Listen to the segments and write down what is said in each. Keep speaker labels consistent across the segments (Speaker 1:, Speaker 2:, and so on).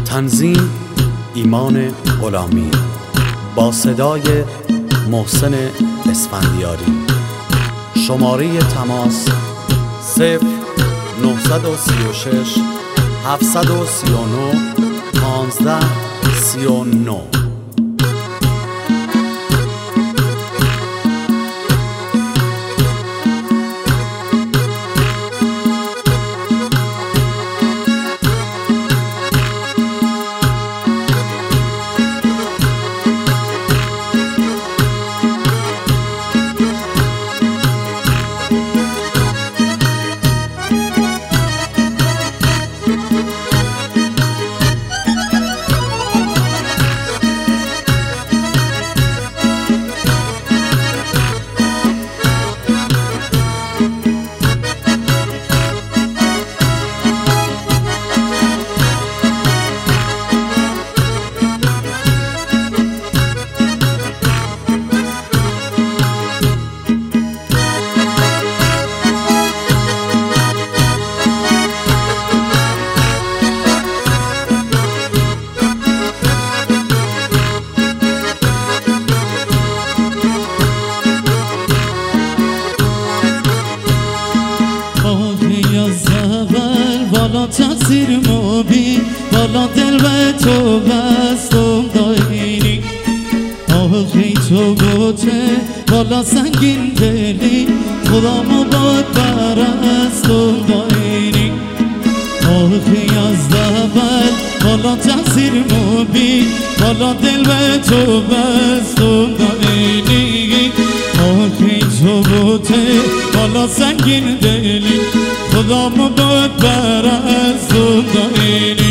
Speaker 1: تنظیم ایمان غلامی با صدای محسن اسفندیاری. شماره تماس 0936 739 1539.
Speaker 2: تقصیر ما بی بالا دل و تو بستم داینی آخی تو گوته بالا سنگین دلی خدا ما باد برستم داینی آخی از دول بالا تقصیر ما بی بالا دل و تو بستم داینی آخی تو گوته بالا سنگین دلی خدا ما باد برستم داینی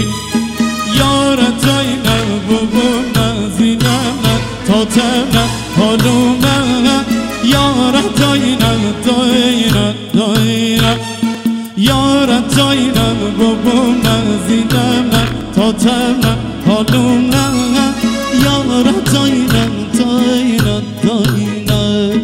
Speaker 2: یار داینه ببون نزینم تا تنه حالومه یار داینه داینه داینه یار داینه ببون نزینم تا تنه حالومه یار داینه داینه داینه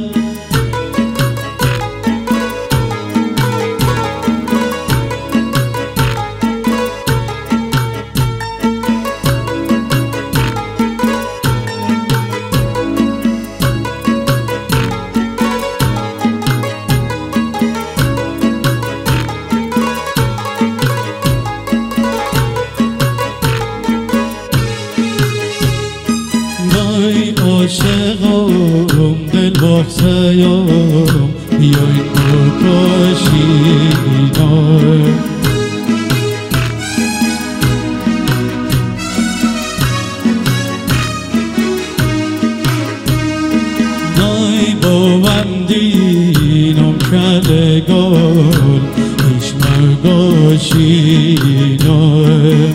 Speaker 2: عاشقم دل بخشیم بیاین بکشینم دای بوندینم کلگان هیچ مگاشینم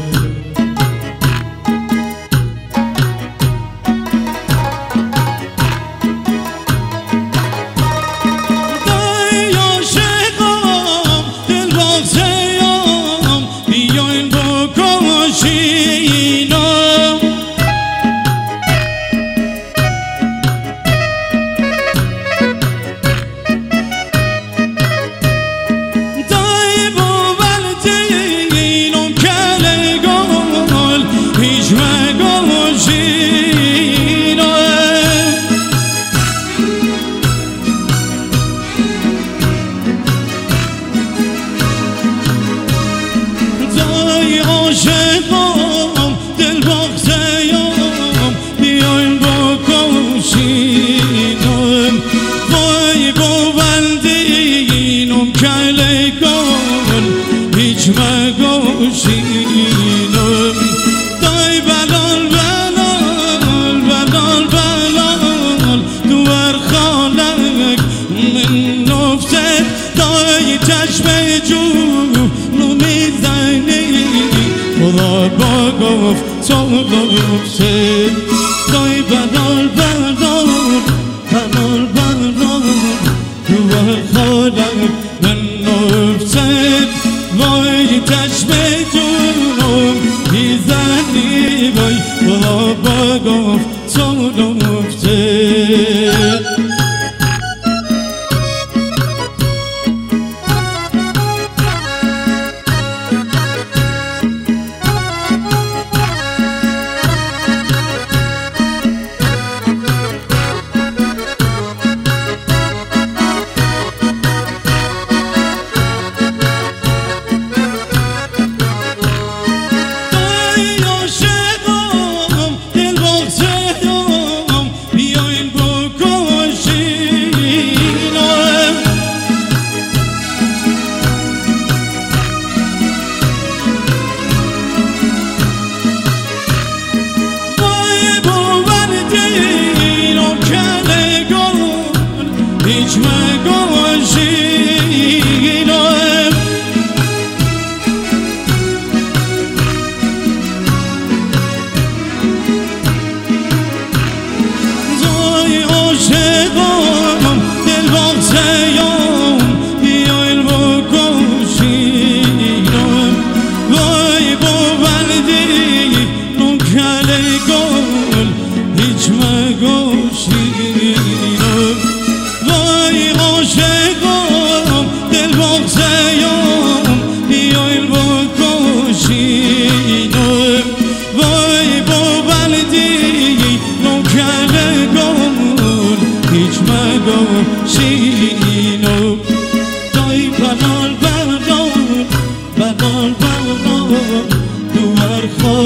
Speaker 2: عاشقم دل بخشیم بیاین بکشینم وای بوندینم کلگان هیچ مگاشینم دای بلال بلال بلال بلال دوار خالک من نفست دای چشم جو میزنی خدا با گفت تو گفته دای بلال بلال بلال بلال دوار خالک من نفست وای چشم جونم میزنی وای خدا با گفت تو گفته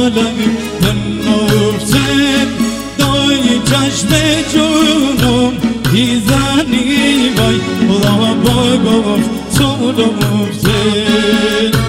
Speaker 2: عالمی نفتن دای چشم جونم میزنی وای خدا با گفت تو نفتن